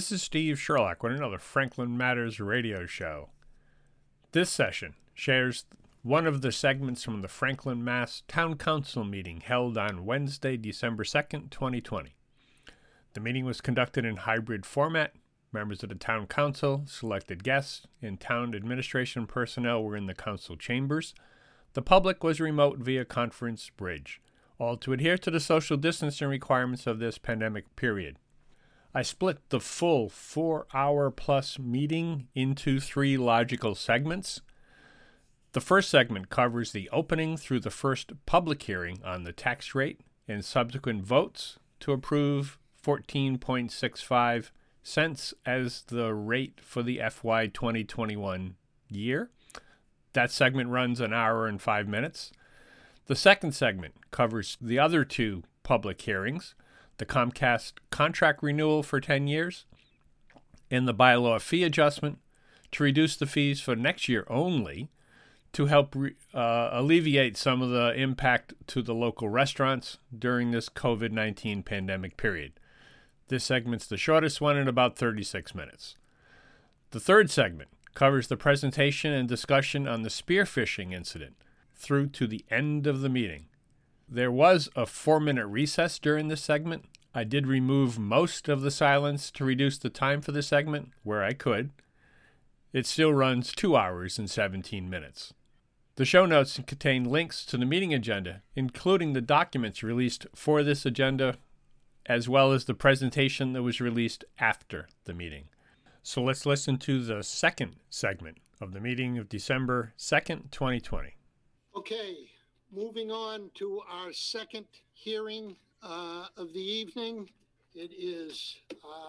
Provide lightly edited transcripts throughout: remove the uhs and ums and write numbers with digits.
This is Steve Sherlock with another Franklin Matters radio show. This session shares one of the segments from the Franklin, Mass. Town Council meeting held on Wednesday, December 2nd, 2020. The meeting was conducted in hybrid format. Members of the Town Council, selected guests, and town administration personnel were in the council chambers. The public was remote via conference bridge, all to adhere to the social distancing requirements of this pandemic period. I split the full 4-hour-plus meeting into 3 logical segments. The first segment covers the opening through the first public hearing on the tax rate and subsequent votes to approve 14.65 cents as the rate for the FY 2021 year. That segment runs an hour and 5 minutes. The second segment covers the other 2 public hearings, the Comcast contract renewal for 10 years, and the bylaw fee adjustment to reduce the fees for next year only to help alleviate some of the impact to the local restaurants during this COVID-19 pandemic period. This segment's the shortest one at about 36 minutes. The third segment covers the presentation and discussion on the spearfishing incident through to the end of the meeting. There was a 4-minute recess during this segment. I did remove most of the silence to reduce the time for the segment where I could. It still runs 2 hours and 17 minutes. The show notes contain links to the meeting agenda, including the documents released for this agenda, as well as the presentation that was released after the meeting. So let's listen to the second segment of the meeting of December 2nd, 2020. Okay. Moving on to our second hearing of the evening. It is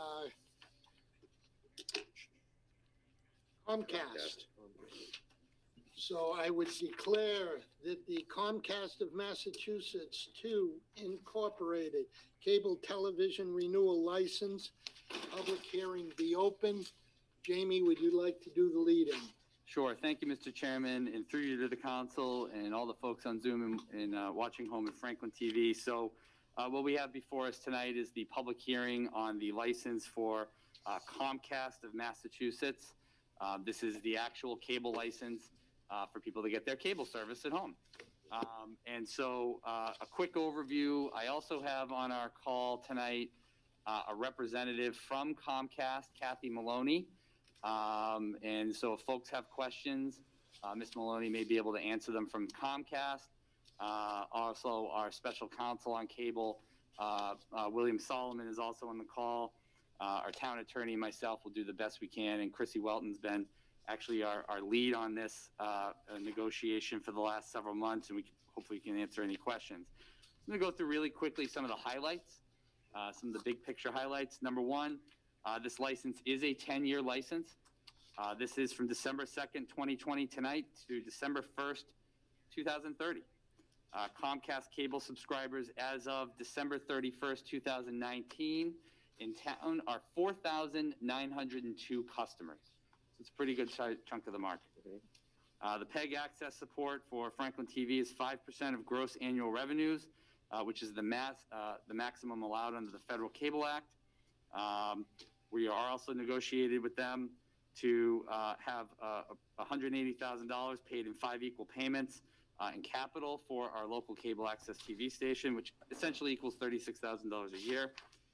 Comcast. So I would declare that the Comcast of Massachusetts II Incorporated Cable Television Renewal License public hearing be open. Jamie, would you like to do the lead-in? Sure. Thank you, Mr. Chairman, and through you to the council and all the folks on Zoom and watching home at Franklin TV. So what we have before us tonight is the public hearing on the license for Comcast of Massachusetts. This is the actual cable license for people to get their cable service at home. And so a quick overview. I also have on our call tonight a representative from Comcast, Kathy Maloney. And so if folks have questions, Ms. Maloney may be able to answer them from Comcast. Also, our special counsel on cable, William Solomon, is also on the call. Our town attorney and myself will do the best we can, and Chrissy Welton's been actually our lead on this negotiation for the last several months, and we hopefully can answer any questions. I'm going to go through really quickly some of the highlights, some of the big picture highlights. Number one, this license is a 10-year license. This is from December 2nd, 2020 tonight to December 1st, 2030. Comcast cable subscribers as of December 31st, 2019 in town are 4,902 customers. So it's a pretty good chunk of the market. The PEG access support for Franklin TV is 5% of gross annual revenues, which is the maximum allowed under the Federal Cable Act. We are also negotiated with them to have $180,000 paid in 5 equal payments in capital for our local cable access TV station, which essentially equals $36,000 a year.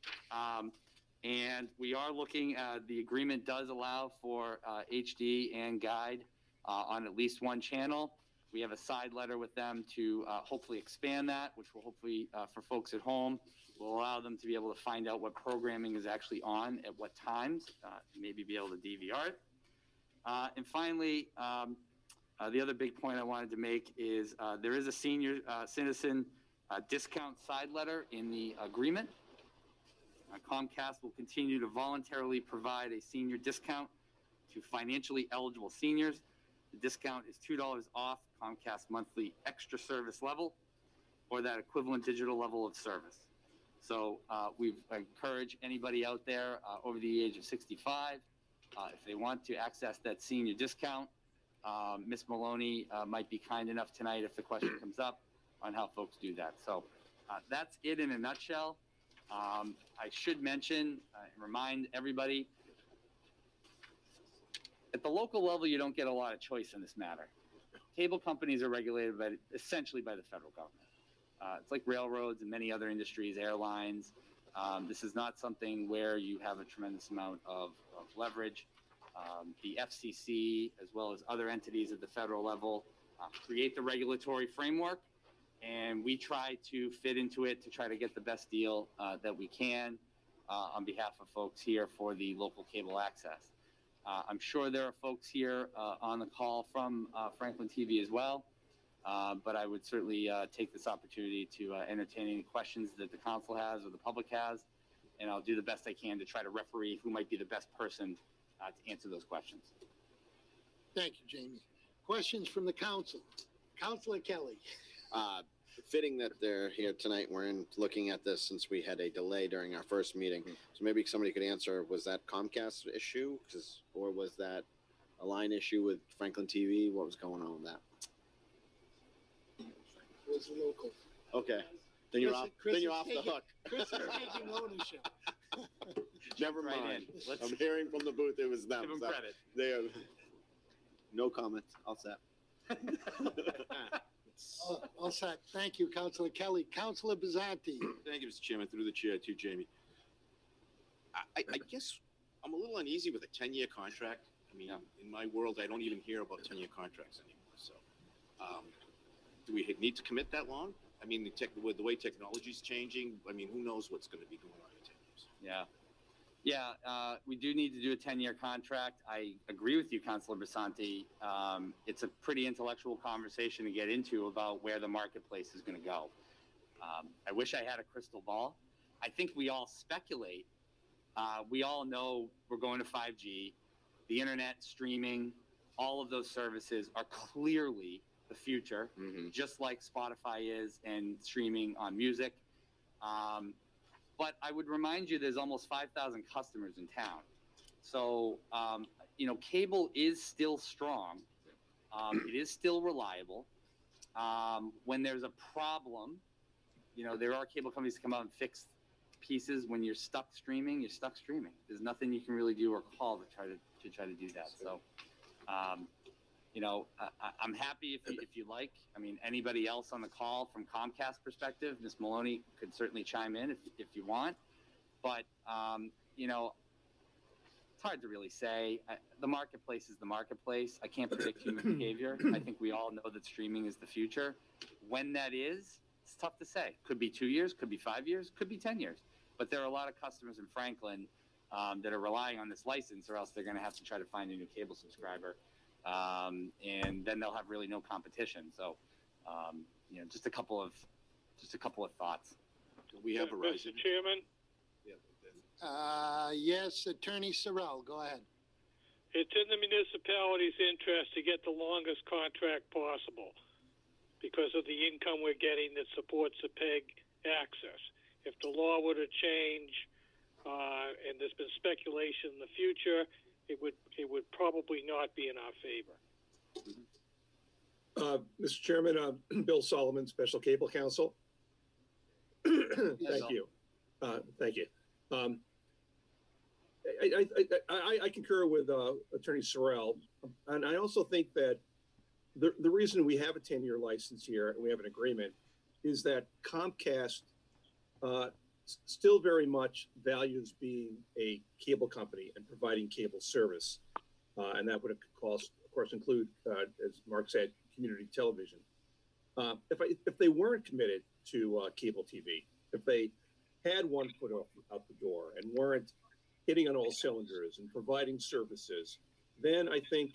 And we are looking at the agreement does allow for HD and guide on at least one channel. We have a side letter with them to hopefully expand that, which will hopefully, for folks at home, will allow them to be able to find out what programming is actually on at what times, maybe be able to DVR it. And finally, the other big point I wanted to make is there is a senior citizen discount side letter in the agreement. Comcast will continue to voluntarily provide a senior discount to financially eligible seniors. The discount is $2 off Comcast monthly extra service level or that equivalent digital level of service. So we encourage anybody out there over the age of 65, if they want to access that senior discount, Ms. Maloney might be kind enough tonight if the question comes up on how folks do that. So that's it in a nutshell. I should mention, remind everybody, at the local level, you don't get a lot of choice in this matter. Cable companies are regulated essentially by the federal government. It's like railroads and many other industries, airlines. This is not something where you have a tremendous amount of leverage. The FCC, as well as other entities at the federal level, create the regulatory framework, and we try to fit into it to try to get the best deal that we can on behalf of folks here for the local cable access. I'm sure there are folks here on the call from Franklin TV as well, but I would certainly take this opportunity to entertain any questions that the council has or the public has, and I'll do the best I can to try to referee who might be the best person to answer those questions. Thank you, Jamie. Questions from the council. Councilor Kelly. Fitting that they're here tonight. We're looking at this since we had a delay during our first meeting. So maybe somebody could answer, was that Comcast issue? Or was that a line issue with Franklin TV? What was going on with that? It was local. Okay. Then you're off the hook. Chris is taking ownership. Never Right mind. in. I'm hearing from the booth it was them. Give them credit. They are, no comments. All set. All set. Thank you, Councilor Kelly. Councilor Bizzardi. Thank you, Mr. Chairman. Through the chair to Jamie. I guess I'm a little uneasy with a 10-year contract. I mean, in my world, I don't even hear about 10-year contracts anymore. So, do we need to commit that long? I mean, with the way technology is changing, I mean, who knows what's going to be going on in 10 years? Yeah. Yeah, we do need to do a 10-year contract. I agree with you, Councilor Basanti. It's a pretty intellectual conversation to get into about where the marketplace is going to go. I wish I had a crystal ball. I think we all speculate. We all know we're going to 5G. The internet, streaming, all of those services are clearly the future, just like Spotify is and streaming on music. But I would remind you, there's almost 5,000 customers in town. So, cable is still strong. It is still reliable. When there's a problem, there are cable companies that come out and fix pieces. When you're stuck streaming, you're stuck streaming. There's nothing you can really do or call to try to do that. So, I'm happy if you like. I mean, anybody else on the call from Comcast perspective, Ms. Maloney could certainly chime in if you want. But, it's hard to really say. The marketplace is the marketplace. I can't predict human behavior. I think we all know that streaming is the future. When that is, it's tough to say. Could be 2 years, could be 5 years, could be 10 years. But there are a lot of customers in Franklin that are relying on this license, or else they're going to have to try to find a new cable subscriber. And then they'll have really no competition. So, just a couple of thoughts. We have Verizon. Mr. Chairman, Yes, Attorney Sorrell, go ahead. it's in the municipality's interest to get the longest contract possible because of the income we're getting that supports the PEG access. If the law were to change, and there's been speculation in the future, it would probably not be in our favor. Mr. Chairman, Bill Solomon, Special Cable Counsel. Thank you. Thank you. I concur with Attorney Sorrell, and I also think that the reason we have a 10-year license here and we have an agreement is that Comcast still very much values being a cable company and providing cable service, and that would of course include, as Mark said, community television. If they weren't committed to cable TV, if they had one foot out the door and weren't hitting on all cylinders and providing services, then I think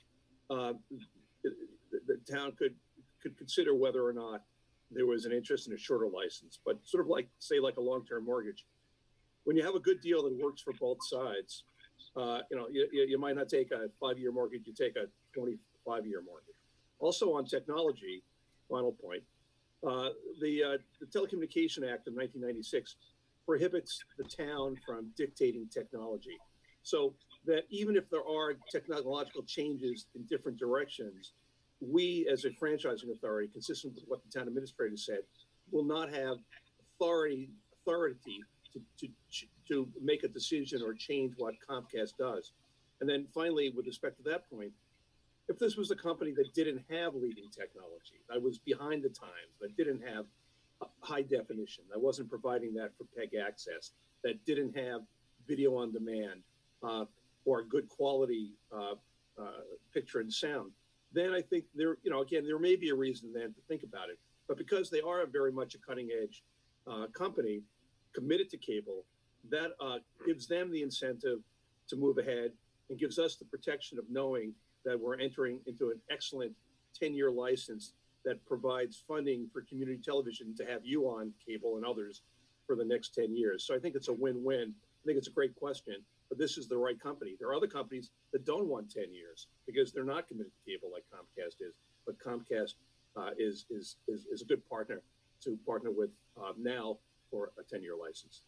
the town could consider whether or not there was an interest in a shorter license. But sort of like, say, like a long-term mortgage, when you have a good deal that works for both sides, you might not take a 5-year mortgage, you take a 25-year mortgage. Also on technology, final point, the Telecommunication Act of 1996 prohibits the town from dictating technology. So that even if there are technological changes in different directions, we as a franchising authority, consistent with what the town administrator said, will not have authority to to make a decision or change what Comcast does. And then finally, with respect to that point, if this was a company that didn't have leading technology, that was behind the times, that didn't have high definition, that wasn't providing that for PEG access, that didn't have video on demand or good quality picture and sound, then I think again, there may be a reason then to think about it. But because they are very much a cutting edge company committed to cable, that gives them the incentive to move ahead and gives us the protection of knowing that we're entering into an excellent 10-year license that provides funding for community television to have you on cable and others for the next 10 years. So I think it's a win-win. I think it's a great question, but this is the right company. There are other companies that don't want 10 years because they're not committed to cable like Comcast is, but Comcast is a good partner to partner with now for a 10-year license.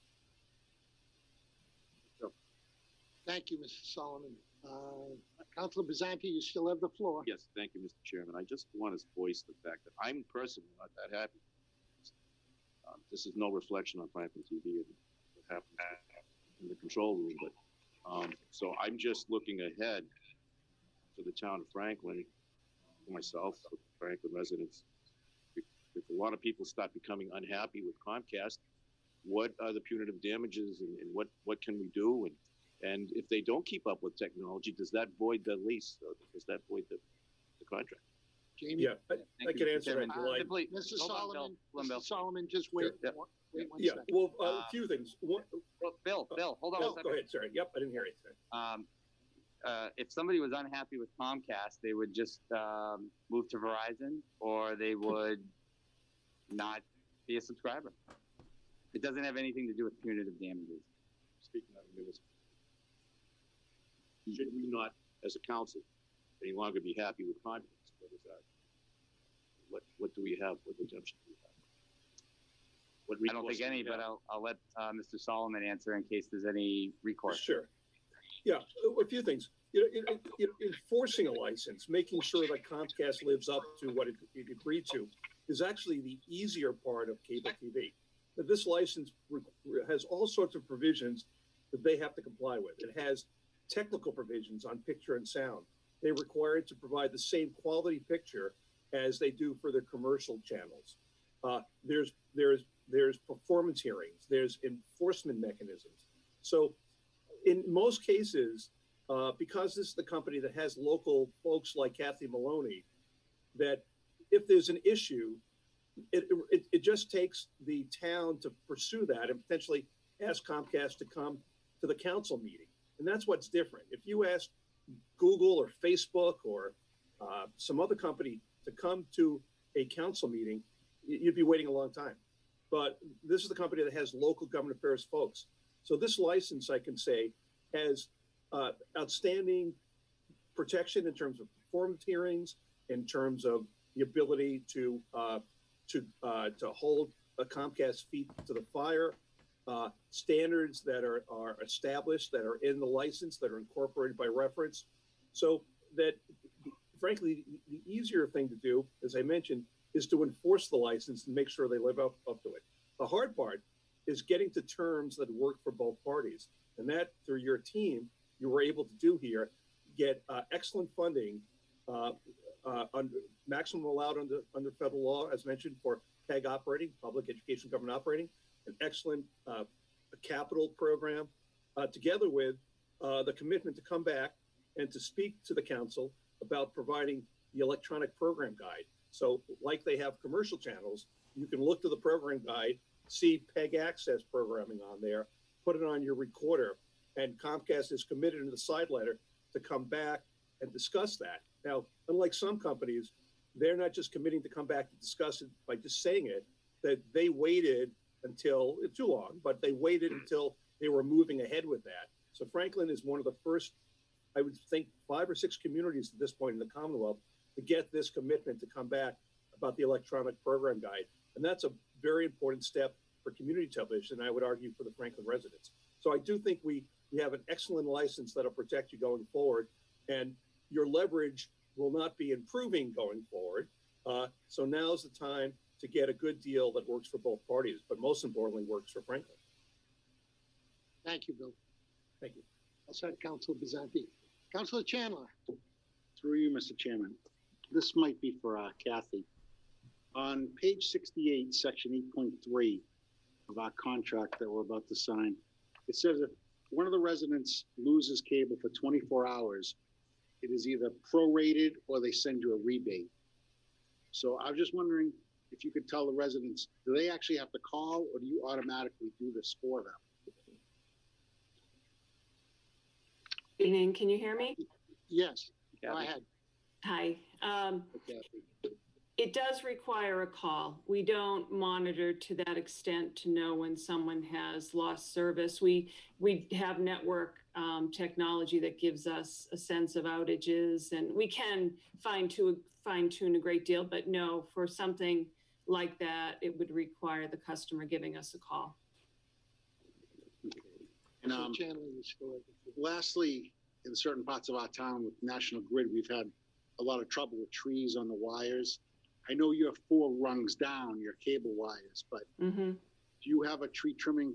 Thank you, Mr. Solomon. Councilor Bazanti, you still have the floor. Yes, thank you, Mr. Chairman. I just want to voice the fact that I'm personally not that happy. This is no reflection on Franklin TV and what happened in the control room, but so I'm just looking ahead for the town of Franklin, for myself, for Franklin residents. If a lot of people start becoming unhappy with Comcast, what are the punitive damages and what can we do? And if they don't keep up with technology, does that void the lease? Or does that void the contract? Jamie? Yeah, I can answer that if you like. Mr. Solomon, Hold on, Mr. Solomon, just wait. Sure, Wait one Yeah, second. well, a few things. One, Bill, hold on oh, one second. go ahead, sorry. Yep, I didn't hear it. If somebody was unhappy with Comcast, they would just move to Verizon, or they would not be a subscriber. It doesn't have anything to do with punitive damages. Speaking of municipal, should we not, as a council, any longer be happy with Comcast? What is that? What do we have? What redemption do we have? What I don't think recourse do any, we but have? I'll let Mr. Solomon answer in case there's any recourse. Sure. Yeah, a few things. Enforcing a license, making sure that Comcast lives up to what it agreed to, is actually the easier part of cable TV. But this license has all sorts of provisions that they have to comply with. It has technical provisions on picture and sound. They're required to provide the same quality picture as they do for their commercial channels. There's performance hearings. There's enforcement mechanisms. So in most cases, because this is the company that has local folks like Kathy Maloney, that if there's an issue, it just takes the town to pursue that and potentially ask Comcast to come to the council meeting. And that's what's different. If you ask Google or Facebook or some other company to come to a council meeting, you'd be waiting a long time. But this is the company that has local government affairs folks. So this license, I can say, has outstanding protection in terms of performance hearings, in terms of the ability to hold a Comcast feet to the fire, standards that are established, that are in the license, that are incorporated by reference. So that, frankly, the easier thing to do, as I mentioned, is to enforce the license and make sure they live up to it. The hard part is getting to terms that work for both parties. And that, through your team, you were able to do here, get excellent funding, under maximum allowed under federal law, as mentioned, for PEG operating, public education government operating, an excellent capital program, together with the commitment to come back and to speak to the council about providing the electronic program guide. So like they have commercial channels, you can look to the program guide, see PEG access programming on there, put it on your recorder, and Comcast is committed in the side letter to come back and discuss that. Now, unlike some companies, they're not just committing to come back to discuss it by just saying it, that they waited until, too long, but they waited until they were moving ahead with that. So Franklin is one of the first, I would think, 5 or 6 communities at this point in the Commonwealth to get this commitment to come back about the electronic program guide. And that's a very important step for community television, and I would argue for the Franklin residents. So I do think we have an excellent license that'll protect you going forward, and your leverage will not be improving going forward. So now's the time to get a good deal that works for both parties, but most importantly, works for Franklin. Thank you, Bill. Thank you. I'll start Council Bizanti. Councilor Chandler. Through you, Mr. Chairman. This might be for Kathy. On page 68, section 8.3 of our contract that we're about to sign, it says if one of the residents loses cable for 24 hours, it is either prorated or they send you a rebate. So I was just wondering if you could tell the residents, do they actually have to call or do you automatically do this for them? Evening, can you hear me? Yes, go Kathy? ahead. Hi. Kathy? It does require a call. We don't monitor to that extent to know when someone has lost service. We have network technology that gives us a sense of outages, and we can fine tune a great deal, but no, for something like that, it would require the customer giving us a call. And, Councilor Chandler, you still have the floor. lastly, in certain parts of our town with National Grid, we've had a lot of trouble with trees on the wires. I know you're 4 rungs down, your cable wires, but Mm-hmm. do you have a tree trimming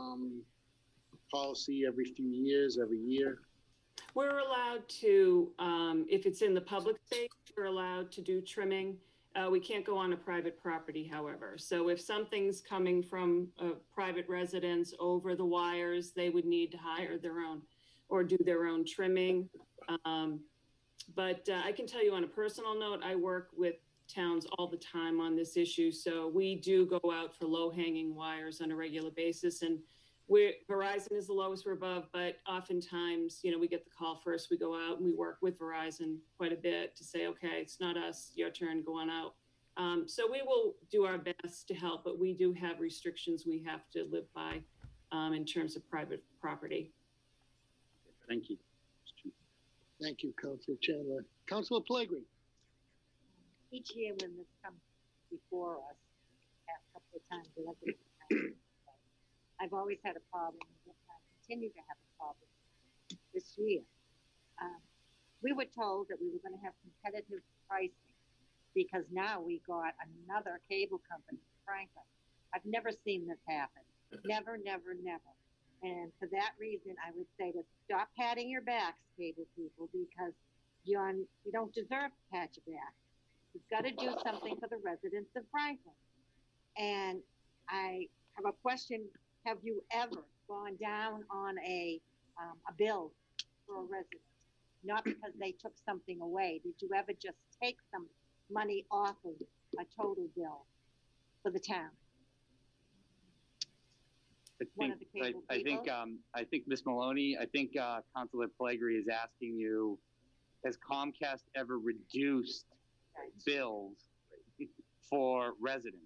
policy every few years, every year? We're allowed to, if it's in the public space, we're allowed to do trimming. We can't go on a private property, however. So if something's coming from a private residence over the wires, they would need to hire their own or do their own trimming. But I can tell you on a personal note, I work with towns all the time on this issue. So we do go out for low-hanging wires on a regular basis. And Verizon is the lowest we're above, but oftentimes, we get the call first. We go out and we work with Verizon quite a bit to say, okay, it's not us, your turn, go on out. So we will do our best to help, but we do have restrictions we have to live by in terms of private property. Thank you. Thank you, Councilor Chandler. Councilor Pellegrini. Each year when this comes before us, past couple of times, I've always had a problem, and I continue to have a problem this year. We were told that we were going to have competitive pricing because now we got another cable company, Franklin. I've never seen this happen. Never, never, never. And for that reason, I would say to stop patting your backs, cable people, because you don't deserve to pat your back. You've got to do something for the residents of Franklin. And I have a question. Have you ever gone down on a bill for a resident? Not because they took something away. Did you ever just take some money off of a total bill for the town? I think Ms. Maloney, Councilor Pellegrini is asking you, has Comcast ever reduced bills for residents?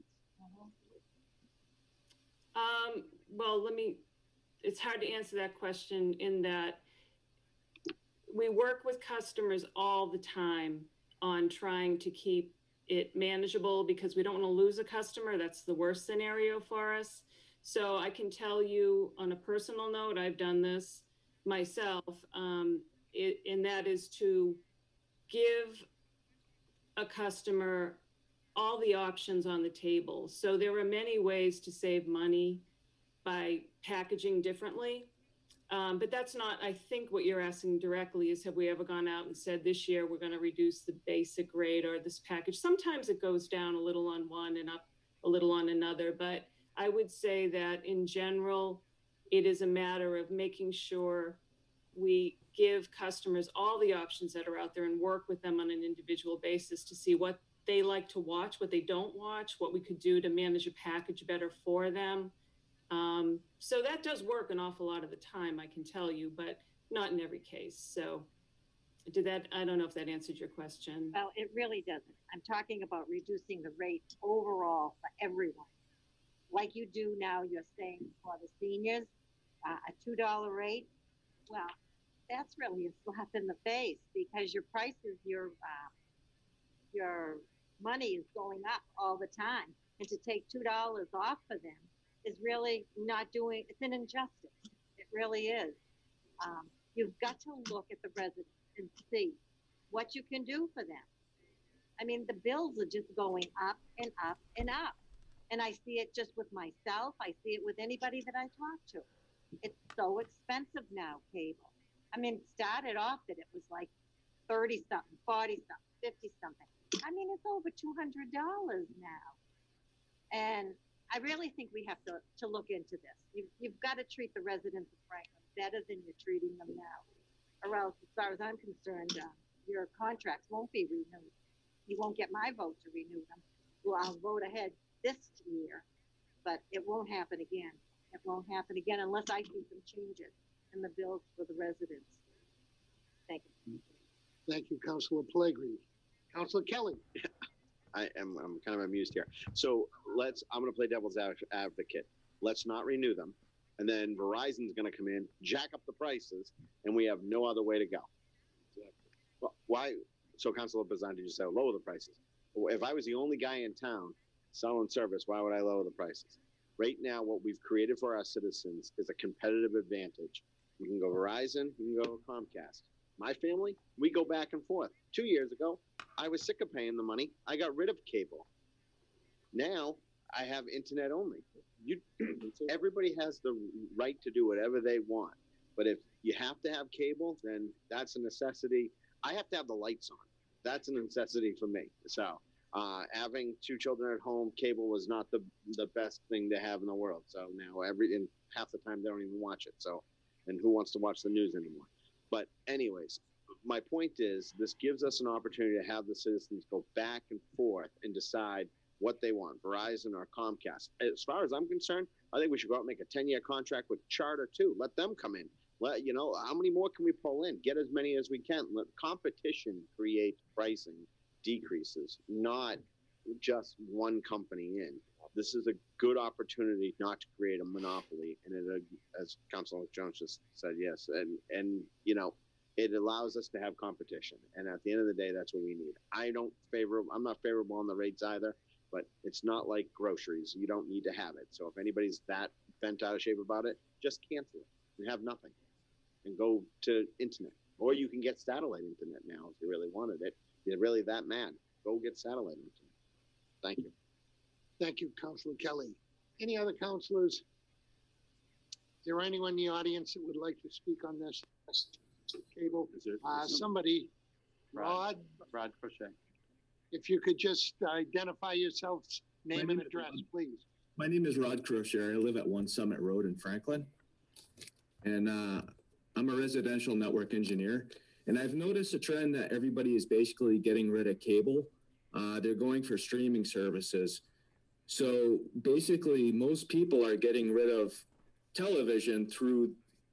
Well, it's hard to answer that question in that we work with customers all the time on trying to keep it manageable because we don't want to lose a customer. That's the worst scenario for us. So I can tell you on a personal note, I've done this myself, and that is to give a customer all the options on the table. So there are many ways to save money by packaging differently. But that's not, I think what you're asking directly is, have we ever gone out and said this year we're going to reduce the basic rate or this package? Sometimes it goes down a little on one and up a little on another. But I would say that in general, it is a matter of making sure we give customers all the options that are out there and work with them on an individual basis to see what they like to watch, what they don't watch, what we could do to manage a package better for them. So that does work an awful lot of the time, I can tell you, but not in every case. So I don't know if that answered your question. Well, it really doesn't. I'm talking about reducing the rate overall for everyone. Like you do now, you're saying for the seniors, a $2 rate. Well, that's really a slap in the face because your prices, your money is going up all the time. And to take $2 off for them is really not doing, it's an injustice. It really is. You've got to look at the residents and see what you can do for them. I mean, the bills are just going up and up and up. And I see it just with myself. I see it with anybody that I talk to. It's so expensive now, cable. I mean, it started off that it was like 30 something, 40 something, 50 something. I mean, it's over $200 now. And I really think we have to look into this. You've got to treat the residents of Franklin better than you're treating them now. Or else, as far as I'm concerned, your contracts won't be renewed. You won't get my vote to renew them. Well, I'll vote ahead this year, but it won't happen again. It won't happen again unless I see some changes in the bills for the residents. Thank you. Thank you, Councilor Pellegrini. Councilor Kelly. I'm kind of amused here. So I'm going to play devil's advocate. Let's not renew them. And then Verizon's going to come in, jack up the prices, and we have no other way to go. Well, why? So Councilor Bazan, did you say lower the prices? Well, if I was the only guy in town selling service, why would I lower the prices? Right now, what we've created for our citizens is a competitive advantage. You can go Verizon, you can go Comcast. My family, we go back and forth. 2 years ago, I was sick of paying the money. I got rid of cable. Now I have internet only. Everybody has the right to do whatever they want. But if you have to have cable, then that's a necessity. I have to have the lights on. That's a necessity for me. So having 2 children at home, cable was not the best thing to have in the world. So now and half the time they don't even watch it. So, and who wants to watch the news anymore? But anyways, my point is this gives us an opportunity to have the citizens go back and forth and decide what they want, Verizon or Comcast. As far as I'm concerned, I think we should go out and make a 10-year contract with Charter too. Let them come in. How many more can we pull in? Get as many as we can. Let competition create pricing decreases, not just one company in. This is a good opportunity not to create a monopoly, and as Councilor Jones just said, yes, and it allows us to have competition. And at the end of the day, that's what we need. I'm not favorable on the rates either, but it's not like groceries. You don't need to have it. So if anybody's that bent out of shape about it, just cancel it and have nothing and go to internet. Or you can get satellite internet now if you really wanted it. If you're really that mad, go get satellite internet. Thank you. Thank you, Councilor Kelly. Any other councilors? Is there anyone in the audience that would like to speak on this cable? Somebody, Rod Crochet. If you could just identify yourselves, name and address, please. My name is Rod Crocier. I live at 1 Summit Road in Franklin. And I'm a residential network engineer. And I've noticed a trend that everybody is basically getting rid of cable. They're going for streaming services. So basically, most people are getting rid of television through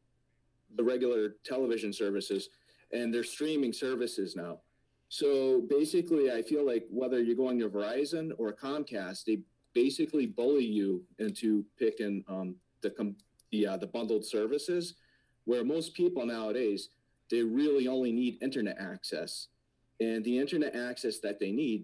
the regular television services, and they're streaming services now. So basically, I feel like whether you're going to Verizon or Comcast, they basically bully you into picking the bundled services, where most people nowadays, they really only need internet access. And the internet access that they need,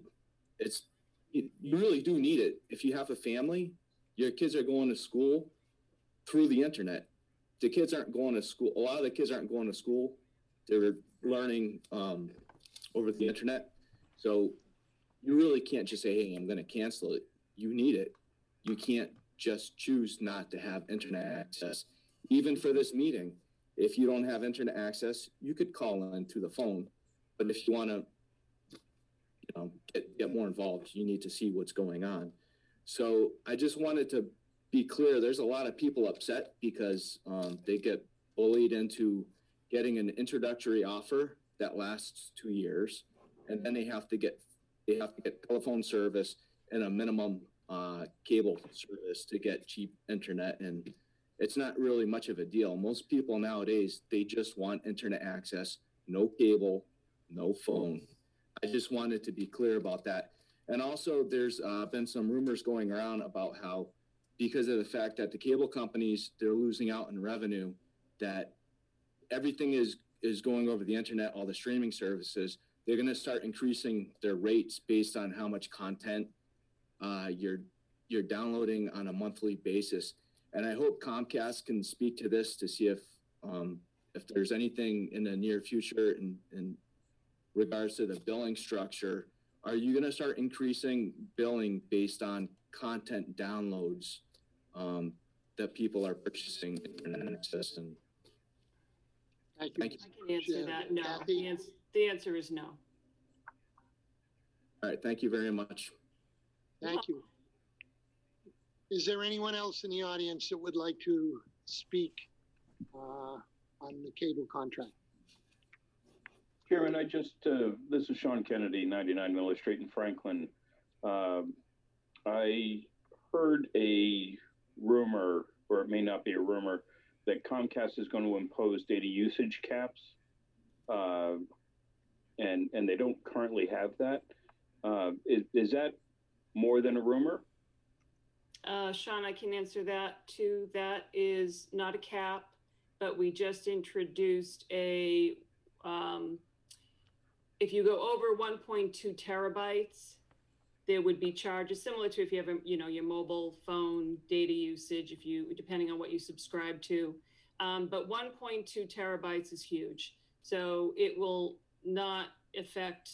you really do need it. If you have a family, your kids are going to school through the internet. The kids aren't going to school. A lot of the kids aren't going to school. They're learning over the internet. So you really can't just say, hey, I'm going to cancel it. You need it. You can't just choose not to have internet access. Even for this meeting, if you don't have internet access, you could call in through the phone. But if you want to get more involved, you need to see what's going on. So I just wanted to be clear. There's a lot of people upset because they get bullied into getting an introductory offer that lasts 2 years, and then they have to get telephone service and a minimum cable service to get cheap internet, and it's not really much of a deal. Most people nowadays, they just want internet access, no cable, no phone. I just wanted to be clear about that. And also, there's been some rumors going around about how, because of the fact that the cable companies, they're losing out in revenue, that everything is going over the internet, all the streaming services, they're going to start increasing their rates based on how much content you're downloading on a monthly basis. And I hope Comcast can speak to this to see if there's anything in the near future in regards to the billing structure. Are you going to start increasing billing based on content downloads that people are purchasing internet access. And Thank you. thank you. I can answer that. No, Kathy? the answer is no. All right, thank you very much. Thank you. Is there anyone else in the audience that would like to speak on the cable contract? Chairman, this is Sean Kennedy, 99 Miller Street in Franklin. I heard a rumor, or it may not be a rumor, that Comcast is going to impose data usage caps, and they don't currently have that. Is that more than a rumor? Sean, I can answer that too. That is not a cap, but we just introduced a, if you go over 1.2 terabytes, there would be charges similar to if you have your mobile phone data usage, depending on what you subscribe to. But 1.2 terabytes is huge. So it will not affect,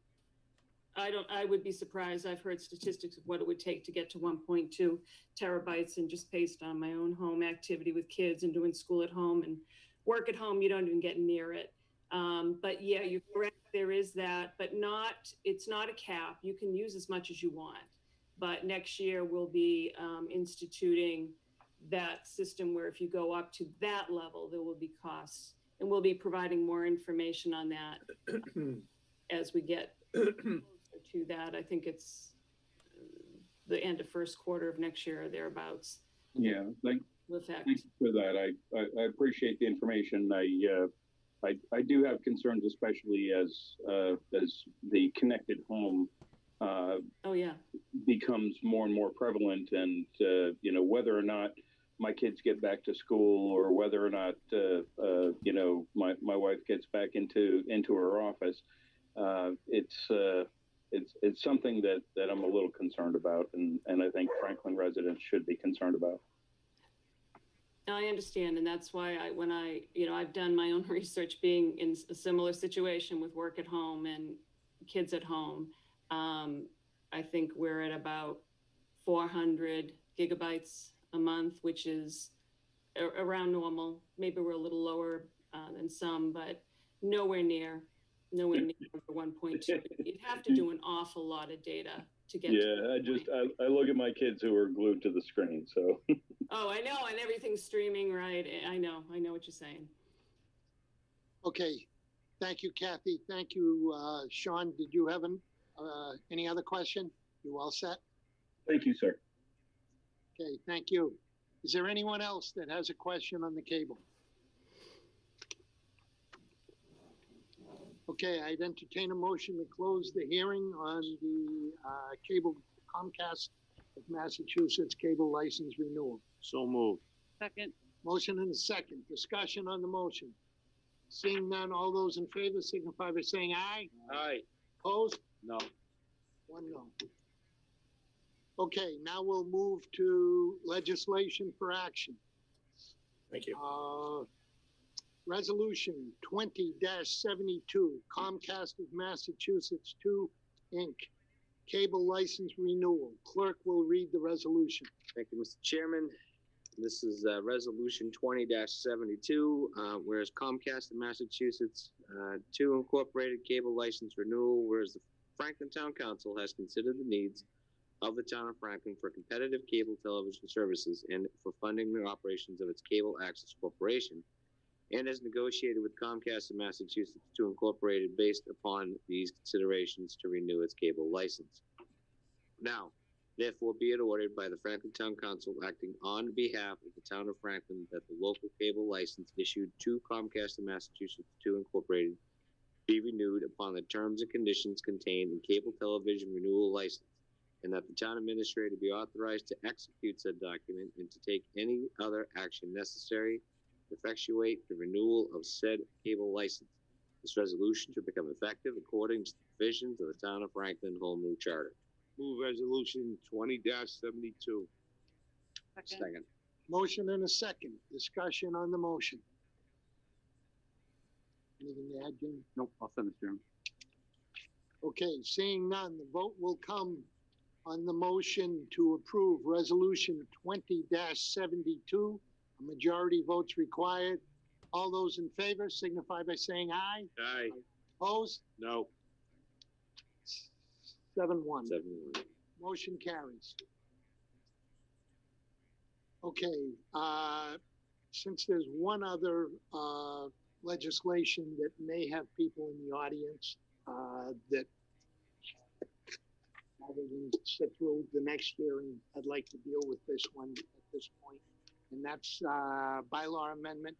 I would be surprised. I've heard statistics of what it would take to get to 1.2 terabytes, and just based on my own home activity with kids and doing school at home and work at home, you don't even get near it. But yeah, you're correct. There is that, but it's not a cap. You can use as much as you want. But next year we'll be instituting that system where if you go up to that level, there will be costs. And we'll be providing more information on that as we get closer to that. I think it's the end of first quarter of next year or thereabouts. Yeah, thank you for that. I appreciate the information. I do have concerns, especially as the connected home becomes more and more prevalent, and whether or not my kids get back to school, or whether or not my wife gets back into her office, it's something that I'm a little concerned about, and I think Franklin residents should be concerned about. I understand, and that's why I've done my own research, being in a similar situation with work at home and kids at home. I think we're at about 400 gigabytes a month, which is around normal. Maybe we're a little lower than some, but nowhere near 1.2. You'd have to do an awful lot of data to get. Yeah, I look at my kids who are glued to the screen. So. Oh, I know, and everything's streaming, right? I know what you're saying. Okay, thank you, Kathy. Thank you, Sean. Did you have any other question? You all set? Thank you, sir. Okay, thank you. Is there anyone else that has a question on the cable? Okay, I'd entertain a motion to close the hearing on the cable Comcast of Massachusetts cable license renewal. So moved. Second. Motion and a second. Discussion on the motion. Seeing none, all those in favor signify by saying aye. Aye. Opposed? No. One no. Okay, now we'll move to legislation for action. Thank you. Resolution 20-72, Comcast of Massachusetts 2, Inc., cable license renewal. Clerk will read the resolution. Thank you, Mr. Chairman. This is Resolution 20-72, whereas Comcast of Massachusetts 2 Incorporated cable license renewal, whereas the Franklin Town Council has considered the needs of the town of Franklin for competitive cable television services and for funding the operations of its Cable Access Corporation, and has negotiated with Comcast of Massachusetts 2 Incorporated based upon these considerations to renew its cable license. Now, therefore be it ordered by the Franklin Town Council acting on behalf of the town of Franklin that the local cable license issued to Comcast of Massachusetts 2 Incorporated be renewed upon the terms and conditions contained in cable television renewal license, and that the town administrator be authorized to execute said document and to take any other action necessary to effectuate the renewal of said cable license. This resolution to become effective according to the provisions of the town of Franklin Home Rule Charter. Move resolution 20-72. Second. Motion and a second. Discussion on the motion. Anything to add, Jim? Nope, I'll send it to him. Okay, seeing none, the vote will come On the motion to approve Resolution 20-72, a majority votes required. All those in favor signify by saying aye. Aye. Opposed? No. 7-1. 7-1. Motion carries. Okay, since there's one other legislation that may have people in the audience that rather than sit through the next hearing, I'd like to deal with this one at this point. And that's bylaw amendment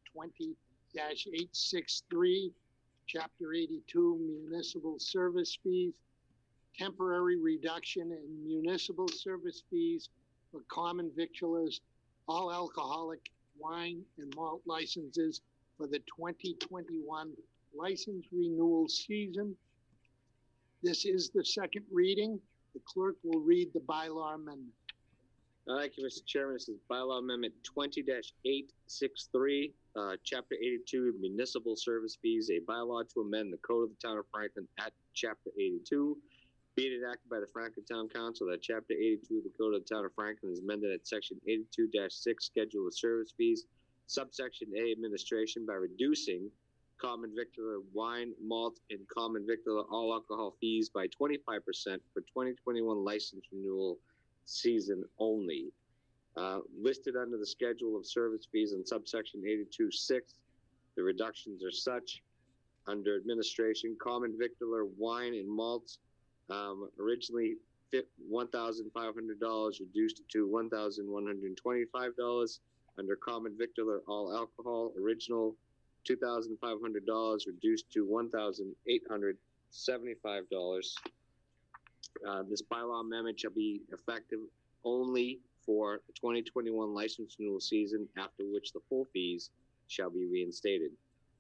20-863, chapter 82, municipal service fees, temporary reduction in municipal service fees for common victualers, all alcoholic wine and malt licenses for the 2021 license renewal season. This is the second reading. The clerk will read the bylaw amendment. Thank you, Mr. Chairman. This is bylaw amendment 20-863, chapter 82, municipal service fees, a bylaw to amend the code of the town of Franklin at chapter 82. Be it enacted by the Franklin Town Council that chapter 82 of the code of the town of Franklin is amended at section 82-6, schedule of service fees, subsection A, administration, by reducing common victular wine, malt, and common victular all alcohol fees by 25% for 2021 license renewal season only. Listed under the schedule of service fees in subsection 82-6, the reductions are such: under administration, common victular wine and malts, originally $1,500, reduced to $1,125. Under common victular all alcohol, original $2,500, reduced to $1,875. This bylaw amendment shall be effective only for the 2021 license renewal season, after which the full fees shall be reinstated.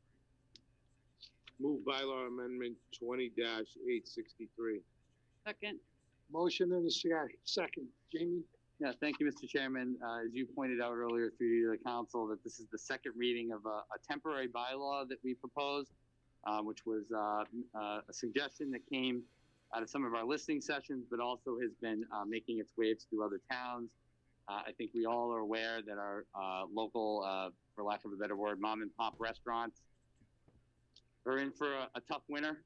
Move bylaw amendment 20-863. Second. Motion and a second. Jamie? Yeah, thank you, Mr. Chairman. As you pointed out earlier through you to the council, that this is the second reading of a temporary bylaw that we proposed, which was a suggestion that came out of some of our listening sessions, but also has been making its waves through other towns. I think we all are aware that our local, for lack of a better word, mom and pop restaurants are in for a tough winter.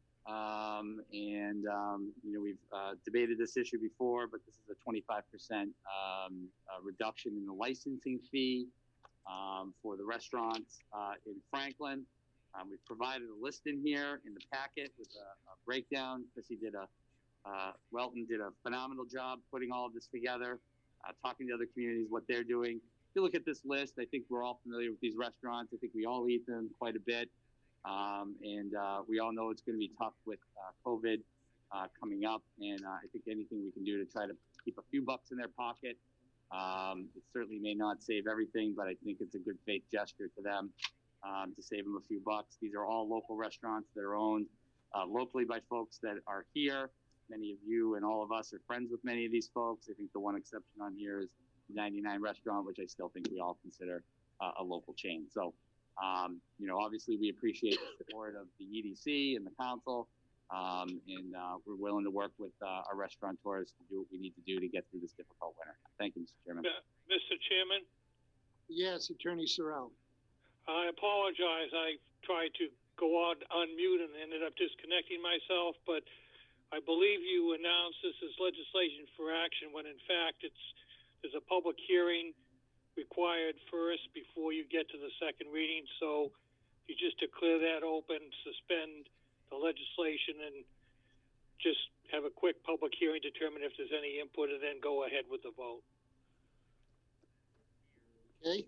We've debated this issue before, but this is a 25% reduction in the licensing fee for the restaurants in Franklin. We've provided a list in here in the packet with a breakdown. Welton did a phenomenal job putting all of this together, talking to other communities, what they're doing. If you look at this list, I think we're all familiar with these restaurants. I think we all eat them quite a bit. We all know it's going to be tough with COVID coming up, and I think anything we can do to try to keep a few bucks in their pocket. It certainly may not save everything, but I think it's a good faith gesture to them to save them a few bucks. These are all local restaurants that are owned locally by folks that are here. Many of you and all of us are friends with many of these folks. I think the one exception on here is 99 Restaurant, which I still think we all consider a local chain. So, obviously we appreciate the support of the EDC and the council, and we're willing to work with our restaurateurs to do what we need to do to get through this difficult winter. Thank you, Mr. Chairman. Mr. Chairman? Yes, Attorney Sorrell. I apologize. I tried to go on unmute and ended up disconnecting myself, but I believe you announced this as legislation for action when in fact there's a public hearing required first before you get to the second reading. So you just to clear that open, suspend the legislation and just have a quick public hearing, determine if there's any input, and then go ahead with the vote. Okay.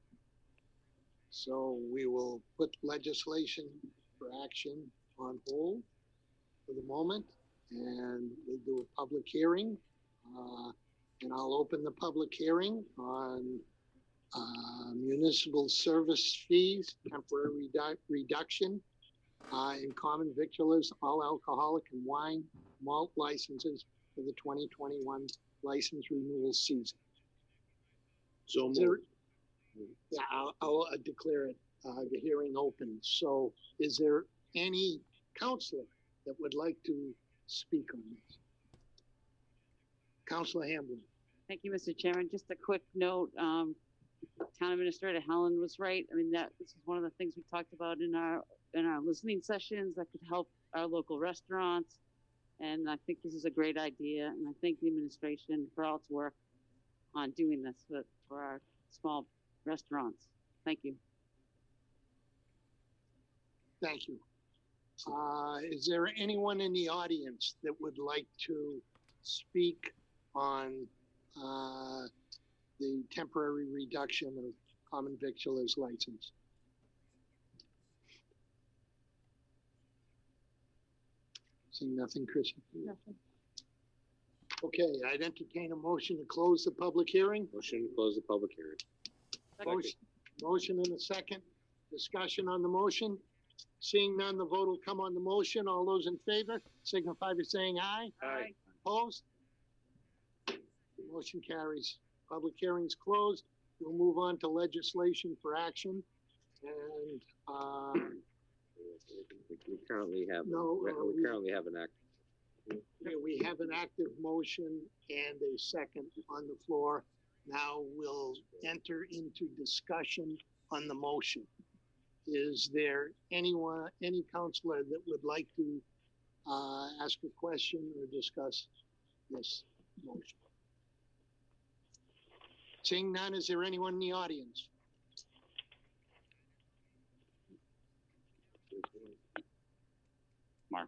So we will put legislation for action on hold for the moment, and we'll do a public hearing. And I'll open the public hearing on municipal service fees, temporary reduction in common victualers, all alcoholic and wine, malt licenses for the 2021 license renewal season. So moved. Yeah, I'll declare it, the hearing open. So is there any counselor that would like to speak on this? Counselor Hamblin. Thank you, Mr. Chairman. Just a quick note, Town Administrator Helen was right. I mean, this is one of the things we talked about in our listening sessions that could help our local restaurants. And I think this is a great idea. And I thank the administration for all its work on doing this for our small restaurants. Thank you. Thank you. Is there anyone in the audience that would like to speak on the temporary reduction of common victualer's license? Seeing nothing, Chris? Nothing. Okay, I'd entertain a motion to close the public hearing. Motion to close the public hearing. Motion and a second. Discussion on the motion. Seeing none, the vote will come on the motion. All those in favor signify by saying aye. Aye. Opposed? Motion carries. Public hearing's closed. We'll move on to legislation for action. And We currently have, No, we currently have an act. we have an active motion and a second on the floor. Now we'll enter into discussion on the motion. Is there any counselor that would like to ask a question or discuss this motion? Seeing none, is there anyone in the audience? Mark.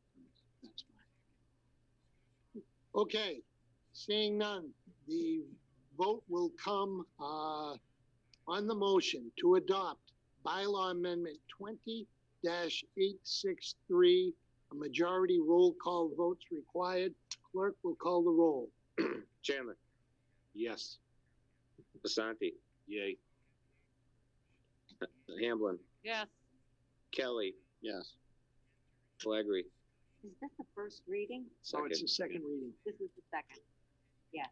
Okay, seeing none, the vote will come on the motion to adopt bylaw amendment 20-863. A majority roll call votes required. Clerk will call the roll. Chairman. Yes. Basanti. Yay. Hamblin. Yes. Kelly. Yes. Pellegri. Is this the first reading? So it's the second reading. This is the second. Yes.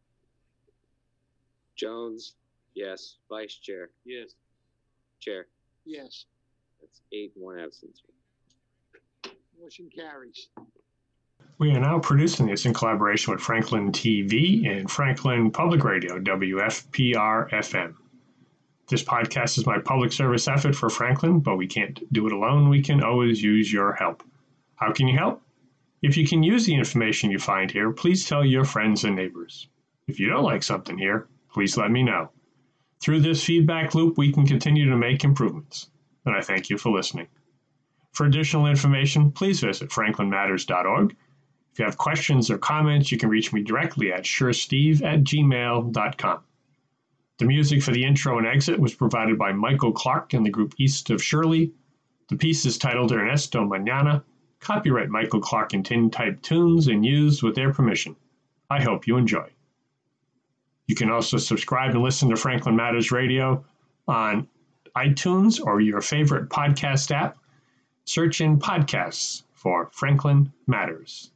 Jones. Yes. Vice Chair. Yes. Chair. Yes, That's 8, 1 absence. motion carries. We are now producing this in collaboration with Franklin TV and Franklin Public Radio, WFPR-FM. This podcast is my public service effort for Franklin, but we can't do it alone. We can always use your help. How can you help? If you can use the information you find here, please tell your friends and neighbors. If you don't like something here, please let me know. Through this feedback loop, we can continue to make improvements. And I thank you for listening. For additional information, please visit franklinmatters.org. If you have questions or comments, you can reach me directly at suresteve@gmail.com. The music for the intro and exit was provided by Michael Clark and the group East of Shirley. The piece is titled Ernesto Mañana. Copyright Michael Clark and Tin Type Tunes and used with their permission. I hope you enjoy. You can also subscribe and listen to Franklin Matters Radio on iTunes or your favorite podcast app. Search in podcasts for Franklin Matters.